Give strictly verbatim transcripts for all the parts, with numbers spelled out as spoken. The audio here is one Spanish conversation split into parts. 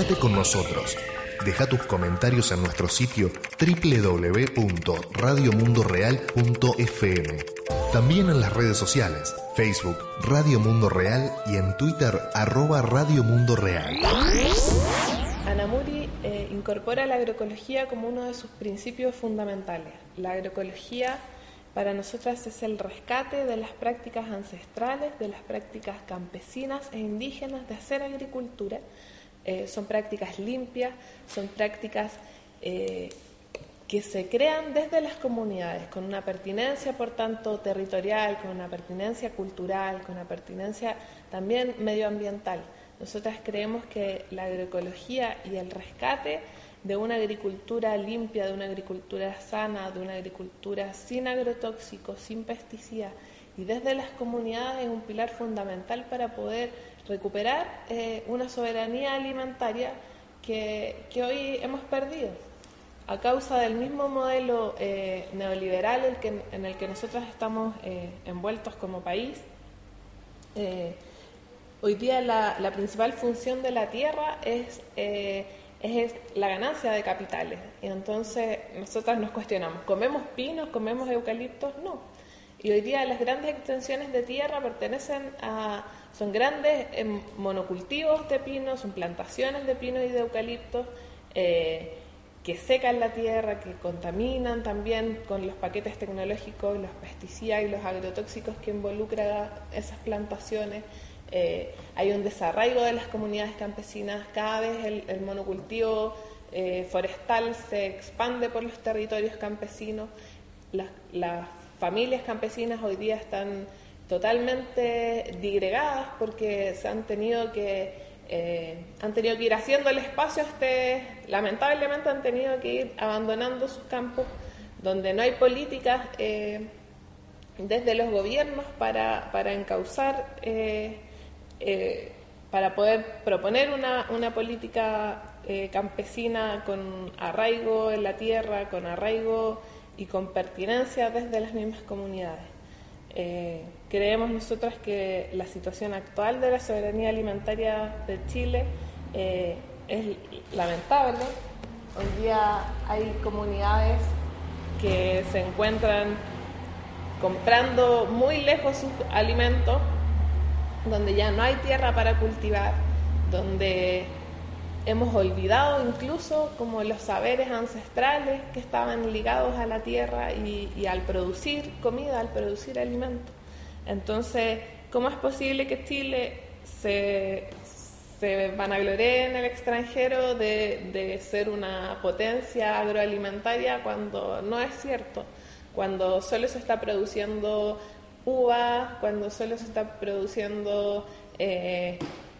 Comunícate con nosotros. Deja tus comentarios en nuestro sitio doble u doble u doble u punto radio mundo real punto efe eme. También en las redes sociales, Facebook, Radio Mundo Real y en Twitter, arroba Radio Mundo Real. Anamuri eh, incorpora la agroecología como uno de sus principios fundamentales. La agroecología para nosotras es el rescate de las prácticas ancestrales, de las prácticas campesinas e indígenas de hacer agricultura. Eh, son prácticas limpias, son prácticas eh, que se crean desde las comunidades, con una pertinencia, por tanto, territorial, con una pertinencia cultural, con una pertinencia también medioambiental. Nosotras creemos que la agroecología y el rescate de una agricultura limpia, de una agricultura sana, de una agricultura sin agrotóxicos, sin pesticidas, y desde las comunidades es un pilar fundamental para poder recuperar eh, una soberanía alimentaria que, que hoy hemos perdido a causa del mismo modelo eh, neoliberal el que, en el que nosotros estamos eh, envueltos como país. Eh, hoy día la, la principal función de la tierra es, eh, es la ganancia de capitales, y entonces nosotros nos cuestionamos, ¿comemos pinos, comemos eucaliptos? No. Y hoy día las grandes extensiones de tierra pertenecen a, son grandes eh, monocultivos de pinos, son plantaciones de pinos y de eucaliptos eh, que secan la tierra, que contaminan también con los paquetes tecnológicos, los pesticidas y los agrotóxicos que involucran esas plantaciones. Eh, hay un desarraigo de las comunidades campesinas, cada vez el, el monocultivo eh, forestal se expande por los territorios campesinos, las, las familias campesinas hoy día están totalmente disgregadas porque se han tenido que eh, han tenido que ir haciendo el espacio este, lamentablemente han tenido que ir abandonando sus campos donde no hay políticas eh, desde los gobiernos para, para encauzar eh, eh, para poder proponer una, una política eh, campesina con arraigo en la tierra, con arraigo y con pertinencia desde las mismas comunidades. Eh, creemos nosotras que la situación actual de la soberanía alimentaria de Chile eh, es lamentable. Hoy día hay comunidades que se encuentran comprando muy lejos sus alimentos, donde ya no hay tierra para cultivar, donde hemos olvidado incluso como los saberes ancestrales que estaban ligados a la tierra y, y al producir comida, al producir alimentos. Entonces, ¿cómo es posible que Chile se, se vanagloree en el extranjero de, de ser una potencia agroalimentaria cuando no es cierto? Cuando solo se está produciendo uva, cuando solo se está produciendo eh,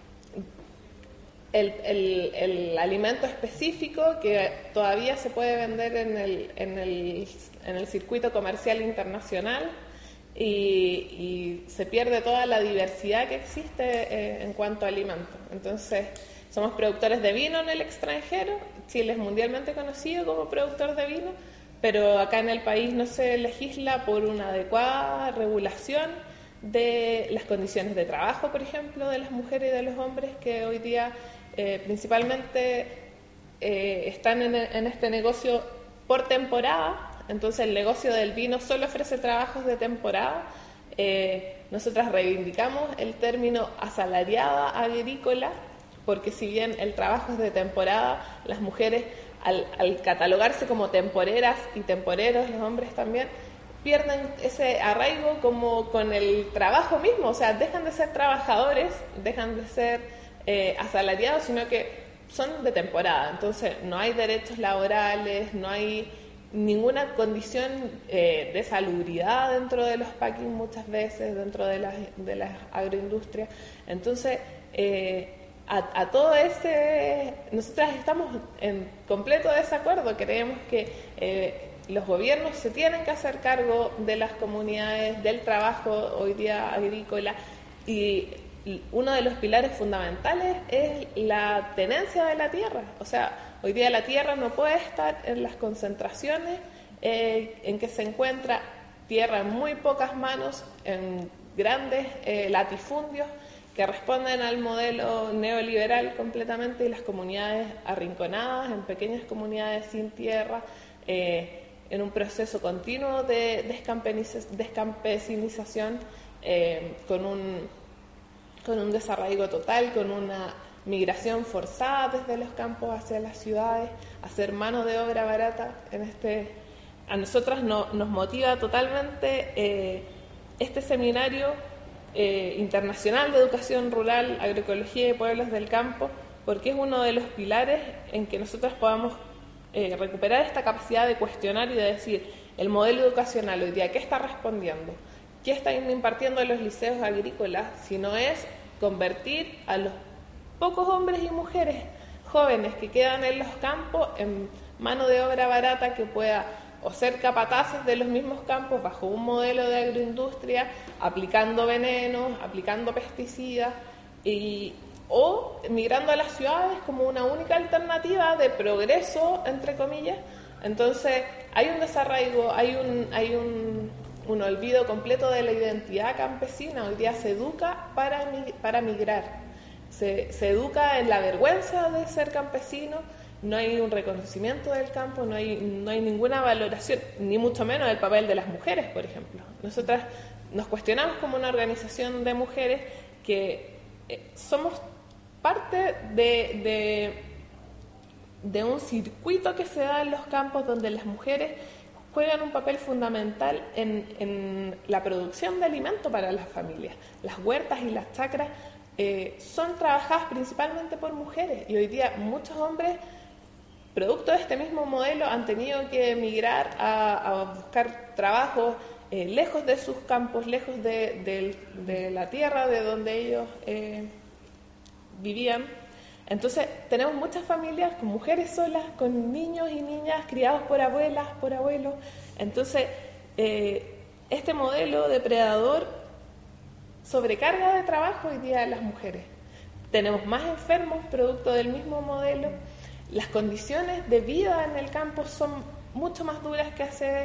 El, el, el alimento específico que todavía se puede vender en el, en el, en el circuito comercial internacional y, y se pierde toda la diversidad que existe eh, en cuanto a alimentos. Entonces, somos productores de vino en el extranjero, Chile es mundialmente conocido como productor de vino, pero acá en el país no se legisla por una adecuada regulación de las condiciones de trabajo, por ejemplo, de las mujeres y de los hombres que hoy día Eh, principalmente eh, están en, en este negocio por temporada. Entonces el negocio del vino solo ofrece trabajos de temporada. Eh, nosotras reivindicamos el término asalariada agrícola, porque si bien el trabajo es de temporada, las mujeres al, al catalogarse como temporeras y temporeros, los hombres también, pierden ese arraigo como con el trabajo mismo, o sea, dejan de ser trabajadores, dejan de ser Eh, asalariados, sino que son de temporada. Entonces no hay derechos laborales, no hay ninguna condición eh, de salubridad dentro de los packing muchas veces, dentro de las, de las agroindustrias. Entonces eh, a, a todo ese, nosotras estamos en completo desacuerdo. Creemos que eh, los gobiernos se tienen que hacer cargo de las comunidades, del trabajo hoy día agrícola, y uno de los pilares fundamentales es la tenencia de la tierra. O sea, hoy día la tierra no puede estar en las concentraciones eh, en que se encuentra tierra en muy pocas manos, en grandes eh, latifundios, que responden al modelo neoliberal completamente, y las comunidades arrinconadas, en pequeñas comunidades sin tierra, eh, en un proceso continuo de descampesinización, eh, con un, con un desarraigo total, con una migración forzada desde los campos hacia las ciudades, hacer mano de obra barata. En este, a nosotras no, nos motiva totalmente eh, este seminario eh, internacional de educación rural, agroecología y pueblos del campo, porque es uno de los pilares en que nosotras podamos eh, recuperar esta capacidad de cuestionar y de decir, el modelo educacional hoy día, ¿qué está respondiendo? ¿Qué están impartiendo en los liceos agrícolas? Si no es convertir a los pocos hombres y mujeres jóvenes que quedan en los campos en mano de obra barata que pueda o ser capataces de los mismos campos bajo un modelo de agroindustria, aplicando venenos, aplicando pesticidas, y, o migrando a las ciudades como una única alternativa de progreso, entre comillas. Entonces hay un desarraigo, hay un, hay un, un olvido completo de la identidad campesina. Hoy día se educa para, para migrar. Se, se educa en la vergüenza de ser campesino, no hay un reconocimiento del campo, no hay, no hay ninguna valoración, ni mucho menos del papel de las mujeres, por ejemplo. Nosotras nos cuestionamos como una organización de mujeres que eh, somos parte de, de, de un circuito que se da en los campos donde las mujeres juegan un papel fundamental en, en la producción de alimento para las familias. Las huertas y las chacras Eh, son trabajadas principalmente por mujeres, y hoy día muchos hombres, producto de este mismo modelo, han tenido que emigrar a, a buscar trabajo eh, lejos de sus campos, lejos de, de, de la tierra de donde ellos eh, vivían. Entonces tenemos muchas familias con mujeres solas, con niños y niñas criados por abuelas, por abuelos. Entonces eh, este modelo depredador sobrecarga de trabajo hoy día a las mujeres. Tenemos más enfermos producto del mismo modelo. Las condiciones de vida en el campo son mucho más duras que hace,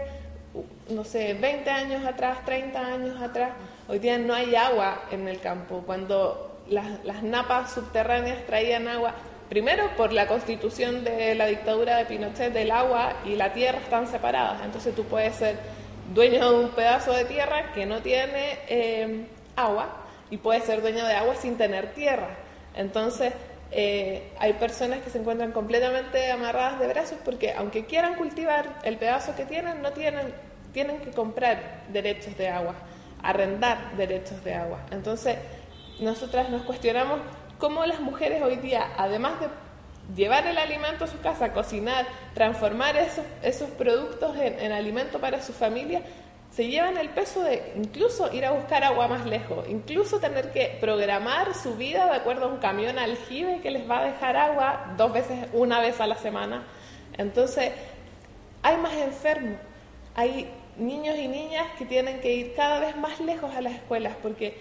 no sé, veinte años atrás, treinta años atrás. Hoy día no hay agua en el campo. Cuando las, las napas subterráneas traían agua, primero por la constitución de la dictadura de Pinochet, el agua y la tierra están separadas. Entonces tú puedes ser dueño de un pedazo de tierra que no tiene Eh, agua, y puede ser dueño de agua sin tener tierra. Entonces eh, hay personas que se encuentran completamente amarradas de brazos porque aunque quieran cultivar el pedazo que tienen, no tienen, tienen que comprar derechos de agua, arrendar derechos de agua. Entonces nosotras nos cuestionamos cómo las mujeres hoy día, además de llevar el alimento a su casa, cocinar, transformar esos, esos productos en, en alimento para su familia, se llevan el peso de incluso ir a buscar agua más lejos, incluso tener que programar su vida de acuerdo a un camión aljibe que les va a dejar agua dos veces, una vez a la semana. Entonces, hay más enfermos, hay niños y niñas que tienen que ir cada vez más lejos a las escuelas, porque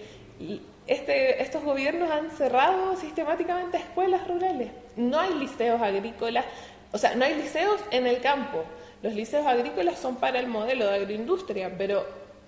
este, estos gobiernos han cerrado sistemáticamente escuelas rurales. No hay liceos agrícolas, o sea, no hay liceos en el campo. Los liceos agrícolas son para el modelo de agroindustria, pero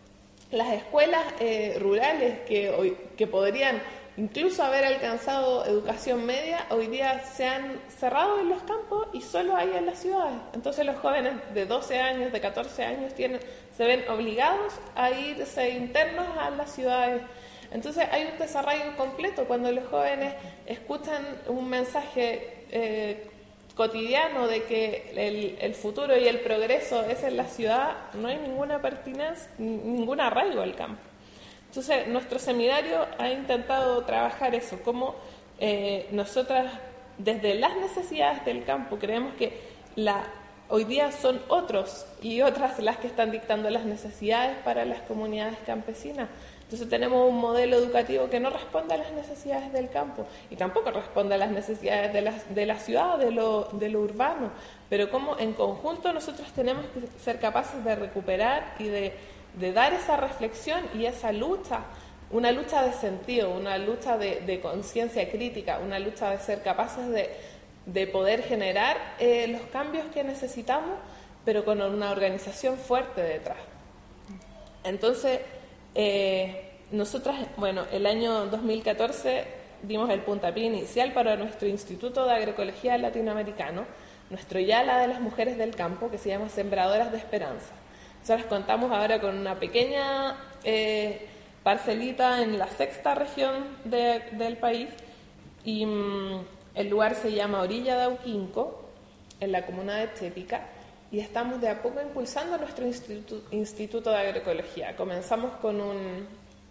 las escuelas eh, rurales que, hoy, que podrían incluso haber alcanzado educación media, hoy día se han cerrado en los campos y solo hay en las ciudades. Entonces los jóvenes de doce años, de catorce años, tienen, se ven obligados a irse internos a las ciudades. Entonces hay un desarraigo completo cuando los jóvenes escuchan un mensaje eh, cotidiano de que el, el futuro y el progreso es en la ciudad, no hay ninguna pertinencia, ningún arraigo al campo. Entonces, nuestro seminario ha intentado trabajar eso, cómo eh, nosotras, desde las necesidades del campo, creemos que la, hoy día son otros y otras las que están dictando las necesidades para las comunidades campesinas. Entonces tenemos un modelo educativo que no responde a las necesidades del campo y tampoco responde a las necesidades de la, de la ciudad, de lo, de lo urbano, pero como en conjunto nosotros tenemos que ser capaces de recuperar y de, de dar esa reflexión y esa lucha, una lucha de sentido, una lucha de, de conciencia crítica, una lucha de ser capaces de, de poder generar eh, los cambios que necesitamos, pero con una organización fuerte detrás. Entonces, Eh, nosotras, bueno, el año dos mil catorce dimos el puntapié inicial para nuestro Instituto de Agroecología Latinoamericano, nuestro YALA de las mujeres del campo, que se llama Sembradoras de Esperanza. Nosotros contamos ahora con una pequeña eh, parcelita en la sexta región de, del país y mmm, el lugar se llama Orilla de Auquinco, en la comuna de Chépica, y estamos de a poco impulsando nuestro instituto, instituto de agroecología. Comenzamos con, un,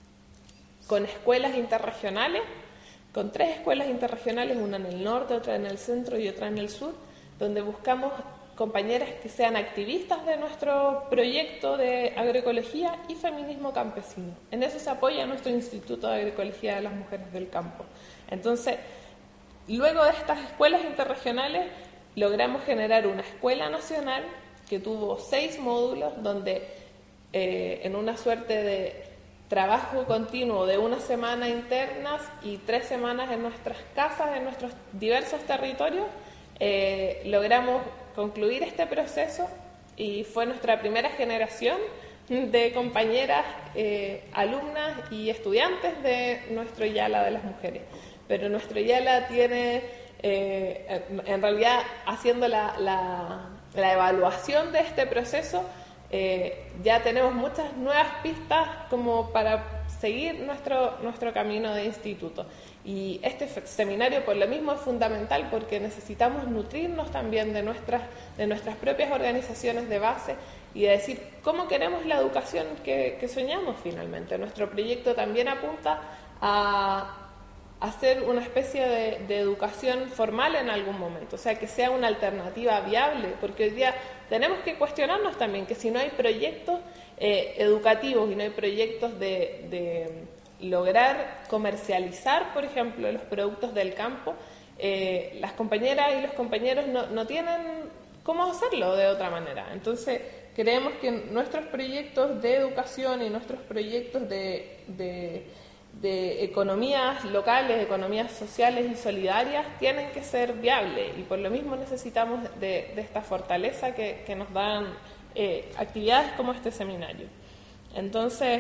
con escuelas interregionales, con tres escuelas interregionales, una en el norte, otra en el centro y otra en el sur, donde buscamos compañeras que sean activistas de nuestro proyecto de agroecología y feminismo campesino. En eso se apoya nuestro Instituto de Agroecología de las Mujeres del Campo. Entonces, luego de estas escuelas interregionales, logramos generar una escuela nacional que tuvo seis módulos, donde eh, en una suerte de trabajo continuo de una semana internas y tres semanas en nuestras casas, en nuestros diversos territorios, eh, logramos concluir este proceso y fue nuestra primera generación de compañeras, eh, alumnas y estudiantes de nuestro YALA de las mujeres. Pero nuestro YALA tiene, eh, en realidad, haciendo la, la, la evaluación de este proceso, eh, ya tenemos muchas nuevas pistas como para seguir nuestro, nuestro camino de instituto. Y este seminario por lo mismo es fundamental porque necesitamos nutrirnos también de nuestras, de nuestras propias organizaciones de base y de decir cómo queremos la educación que, que soñamos finalmente. Nuestro proyecto también apunta a hacer una especie de, de educación formal en algún momento, o sea, que sea una alternativa viable, porque hoy día tenemos que cuestionarnos también que si no hay proyectos eh, educativos y no hay proyectos de, de lograr comercializar, por ejemplo, los productos del campo, eh, las compañeras y los compañeros no, no tienen cómo hacerlo de otra manera. Entonces, creemos que nuestros proyectos de educación y nuestros proyectos de, de de economías locales, economías sociales y solidarias tienen que ser viables y por lo mismo necesitamos de, de esta fortaleza que, que nos dan eh, actividades como este seminario. Entonces,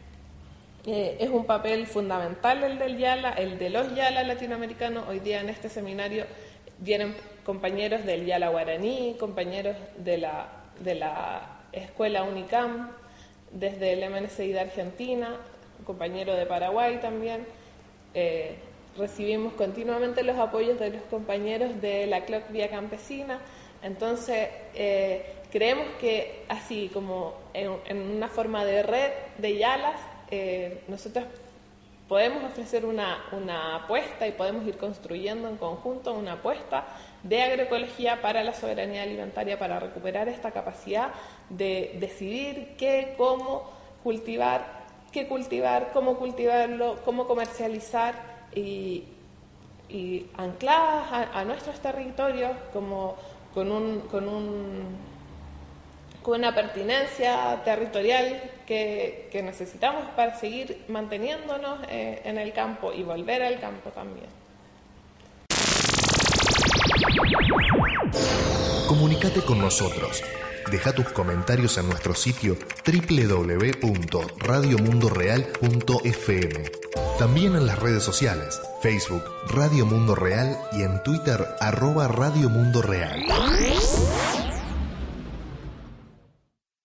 eh, es un papel fundamental el del YALA, el de los YALA latinoamericanos. Hoy día en este seminario vienen compañeros del YALA guaraní, compañeros de la, de la escuela UNICAM, desde el M N C I de Argentina, compañero de Paraguay también. Eh, recibimos continuamente los apoyos de los compañeros de la C L O C Vía Campesina. Entonces, eh, creemos que así como en, en una forma de red de YALAs, eh, nosotros podemos ofrecer una, una apuesta y podemos ir construyendo en conjunto una apuesta de agroecología para la soberanía alimentaria, para recuperar esta capacidad de decidir qué, cómo cultivar, qué cultivar, cómo cultivarlo, cómo comercializar y, y ancladas a, a nuestros territorios como con un, con un con una pertinencia territorial que, que necesitamos para seguir manteniéndonos eh, en el campo y volver al campo también. Comunícate con nosotros. Deja tus comentarios en nuestro sitio doble u doble u doble u punto radio mundo real punto f m. También en las redes sociales, Facebook Radio Mundo Real y en Twitter arroba Radio Mundo Real.